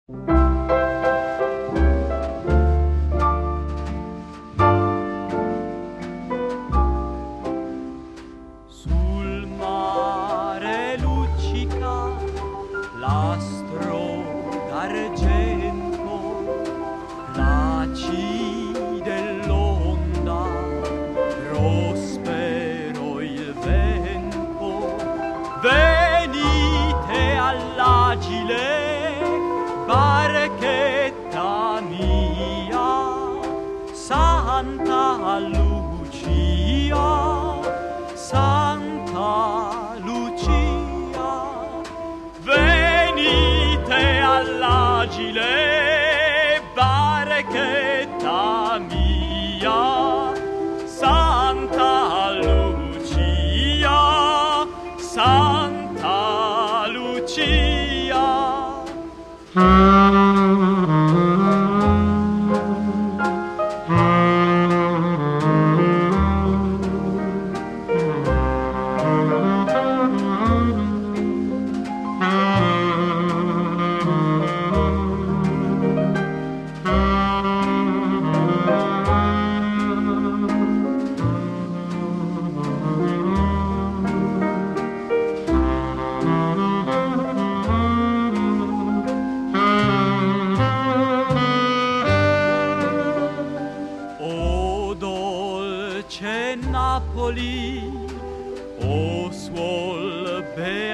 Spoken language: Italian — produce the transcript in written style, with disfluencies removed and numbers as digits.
Sul mare luccica l'astro d'argento, placide l'onda, prospero il vento. Venite all'agile, barchetta mia, Santa Lucia, Santa Lucia. Venite all'agile, barchetta mia, Santa Lucia, Santa Lucia. Napoli, o suol bene